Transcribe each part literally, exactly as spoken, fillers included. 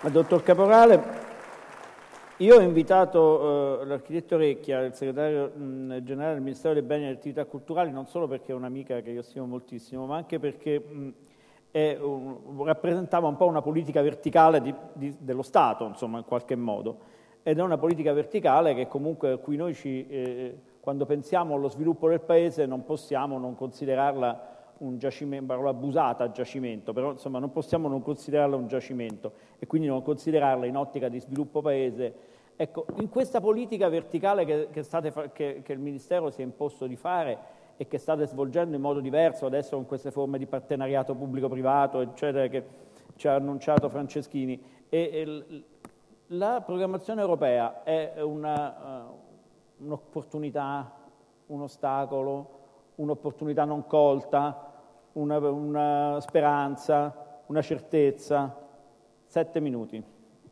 Ma, dottor Caporale, io ho invitato eh, l'architetto Recchia, il segretario mh, generale del Ministero dei Beni e delle Attività Culturali, non solo perché è un'amica che io stimo moltissimo, ma anche perché mh, è un, rappresentava un po' una politica verticale di, di, dello Stato, insomma, in qualche modo. Ed è una politica verticale che comunque a cui noi ci, eh, quando pensiamo allo sviluppo del Paese, non possiamo non considerarla un giacimento, parola abusata, giacimento, però insomma non possiamo non considerarla un giacimento e quindi non considerarla in ottica di sviluppo Paese. Ecco, in questa politica verticale che, che, state, che, che il Ministero si è imposto di fare e che state svolgendo in modo diverso adesso con queste forme di partenariato pubblico-privato, eccetera, che ci ha annunciato Franceschini, e, e la programmazione europea è una, uh, un'opportunità, un ostacolo, un'opportunità non colta, Una, una speranza, una certezza? Sette minuti.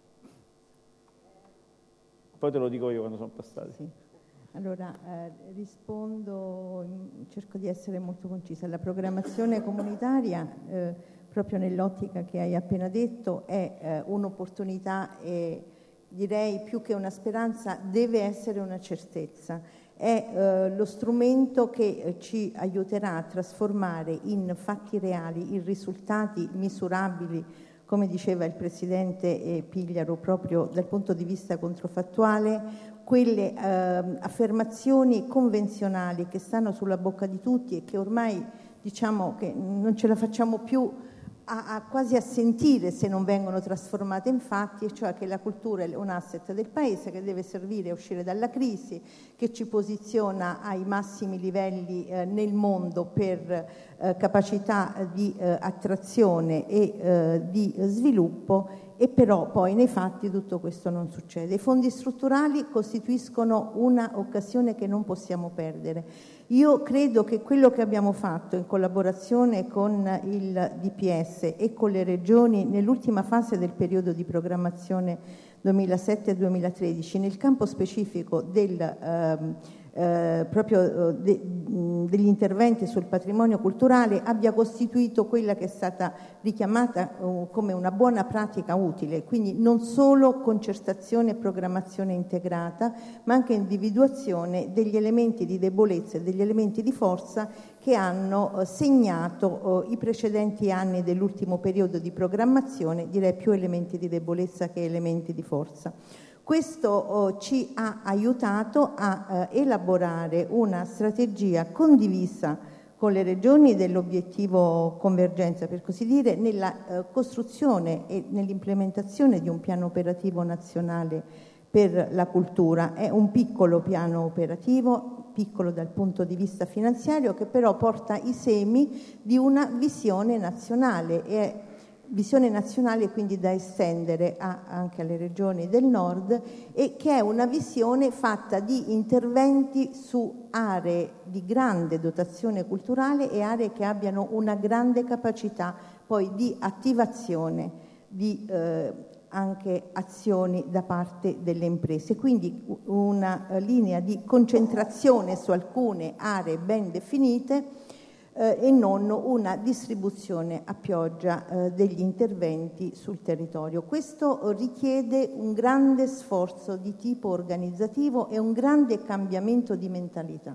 Poi te lo dico io quando sono passati. Sì. Allora, eh, rispondo, cerco di essere molto concisa. La programmazione comunitaria, eh, proprio nell'ottica che hai appena detto, è eh, un'opportunità e direi più che una speranza deve essere una certezza. È eh, lo strumento che eh, ci aiuterà a trasformare in fatti reali, in risultati misurabili, come diceva il Presidente eh, Pigliaro, proprio dal punto di vista controfattuale, quelle eh, affermazioni convenzionali che stanno sulla bocca di tutti e che ormai diciamo che non ce la facciamo più a, a quasi a sentire se non vengono trasformate in fatti, e cioè che la cultura è un asset del Paese che deve servire a uscire dalla crisi, che ci posiziona ai massimi livelli eh, nel mondo per eh, capacità di eh, attrazione e eh, di sviluppo, e però poi nei fatti tutto questo non succede. I fondi strutturali costituiscono una occasione che non possiamo perdere. Io credo che quello che abbiamo fatto in collaborazione con il D P S e con le regioni nell'ultima fase del periodo di programmazione duemilasette duemilatredici nel campo specifico del ehm, eh, proprio de, degli interventi sul patrimonio culturale abbia costituito quella che è stata richiamata uh, come una buona pratica utile, quindi non solo concertazione e programmazione integrata, ma anche individuazione degli elementi di debolezza e degli elementi di forza che hanno uh, segnato uh, i precedenti anni dell'ultimo periodo di programmazione, direi più elementi di debolezza che elementi di forza. Questo oh, ci ha aiutato a eh, elaborare una strategia condivisa con le regioni dell'obiettivo convergenza, per così dire, nella eh, costruzione e nell'implementazione di un piano operativo nazionale per la cultura. È un piccolo piano operativo, piccolo dal punto di vista finanziario, che però porta i semi di una visione nazionale e visione nazionale quindi da estendere a, anche alle regioni del nord, e che è una visione fatta di interventi su aree di grande dotazione culturale e aree che abbiano una grande capacità poi di attivazione di eh, anche azioni da parte delle imprese, quindi una linea di concentrazione su alcune aree ben definite Eh, e non una distribuzione a pioggia eh, degli interventi sul territorio. Questo richiede un grande sforzo di tipo organizzativo e un grande cambiamento di mentalità.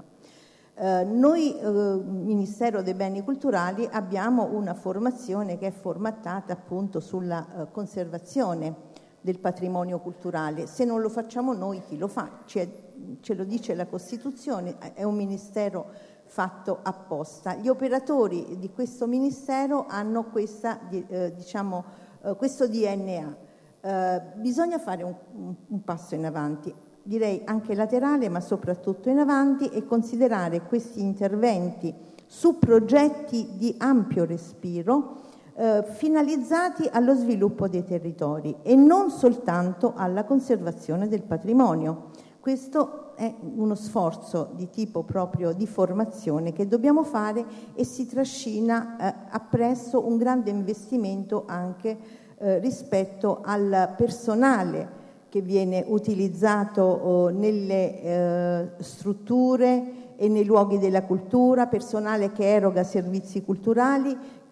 Eh, noi, eh, Ministero dei Beni Culturali, abbiamo una formazione che è formattata appunto sulla eh, conservazione del patrimonio culturale. Se non lo facciamo noi, chi lo fa? Ce, ce lo dice la Costituzione, è un ministero fatto apposta. Gli operatori di questo Ministero hanno questa, eh, diciamo, eh, questo D N A. Eh, bisogna fare un, un passo in avanti, direi anche laterale, ma soprattutto in avanti, e considerare questi interventi su progetti di ampio respiro eh, finalizzati allo sviluppo dei territori e non soltanto alla conservazione del patrimonio. Questo è uno sforzo di tipo proprio di formazione che dobbiamo fare, e si trascina eh, appresso un grande investimento anche eh, rispetto al personale che viene utilizzato oh, nelle eh, strutture e nei luoghi della cultura, personale che eroga servizi culturali,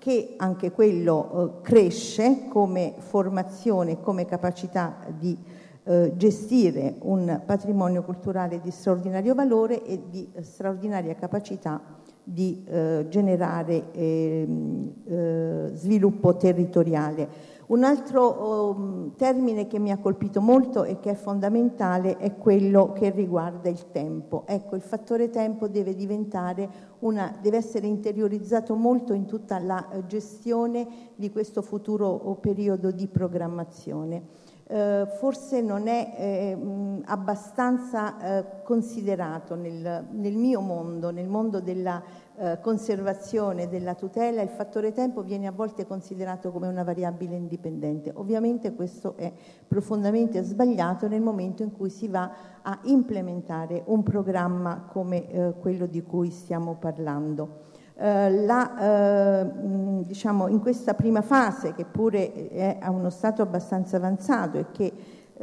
che anche quello eh, cresce come formazione, come capacità di eh, gestire un patrimonio culturale di straordinario valore e di eh, straordinaria capacità di eh, generare eh, eh, sviluppo territoriale. Un altro oh, termine che mi ha colpito molto e che è fondamentale è quello che riguarda il tempo. Ecco, il fattore tempo deve diventare una, deve essere interiorizzato molto in tutta la eh, gestione di questo futuro oh, periodo di programmazione. Eh, forse non è eh, mh, abbastanza eh, considerato nel, nel mio mondo, nel mondo della eh, conservazione, della tutela, il fattore tempo viene a volte considerato come una variabile indipendente. Ovviamente questo è profondamente sbagliato nel momento in cui si va a implementare un programma come eh, quello di cui stiamo parlando. Uh, la, uh, diciamo, in questa prima fase, che pure è a uno stato abbastanza avanzato e che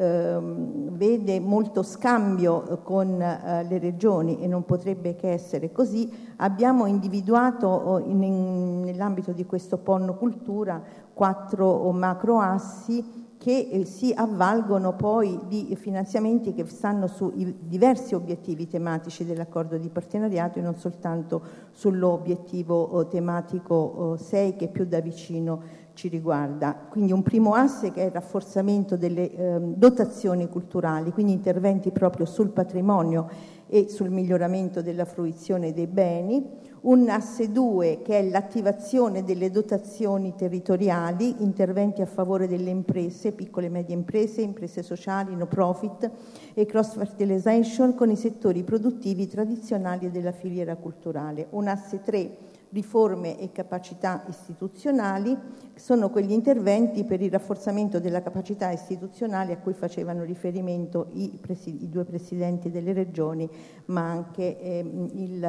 uh, vede molto scambio con uh, le regioni, e non potrebbe che essere così, abbiamo individuato in, in, nell'ambito di questo P O N Cultura quattro macro assi che eh, si avvalgono poi di finanziamenti che stanno sui diversi obiettivi tematici dell'accordo di partenariato e non soltanto sull'obiettivo eh, tematico eh, sei che più da vicino ci riguarda. Quindi un primo asse che è il rafforzamento delle eh, dotazioni culturali, quindi interventi proprio sul patrimonio e sul miglioramento della fruizione dei beni. Un asse due che è l'attivazione delle dotazioni territoriali, interventi a favore delle imprese, piccole e medie imprese, imprese sociali, no profit e cross fertilization con i settori produttivi tradizionali e della filiera culturale. Un asse tre, riforme e capacità istituzionali, sono quegli interventi per il rafforzamento della capacità istituzionale a cui facevano riferimento i, presi- i due presidenti delle regioni, ma anche eh, il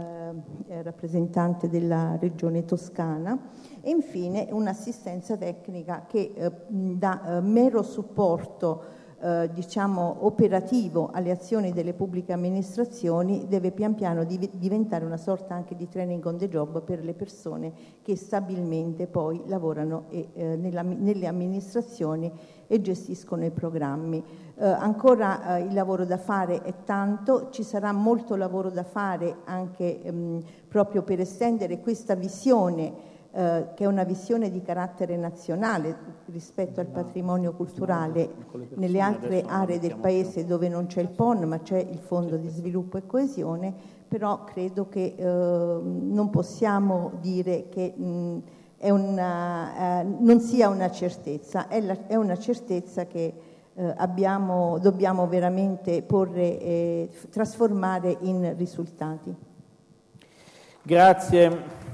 eh, rappresentante della regione Toscana. E infine un'assistenza tecnica che eh, dà eh, mero supporto Eh, diciamo operativo alle azioni delle pubbliche amministrazioni, deve pian piano div- diventare una sorta anche di training on the job per le persone che stabilmente poi lavorano e, eh, nella, nelle amministrazioni e gestiscono i programmi. Eh, ancora eh, il lavoro da fare è tanto, ci sarà molto lavoro da fare anche ehm, proprio per estendere questa visione Eh, che è una visione di carattere nazionale rispetto al patrimonio culturale nelle altre aree del Paese dove non c'è il P O N ma c'è il Fondo di Sviluppo e Coesione, però credo che eh, non possiamo dire che mh, è una, eh, non sia una certezza, è, la, è una certezza che eh, abbiamo, dobbiamo veramente porre e trasformare in risultati. Grazie.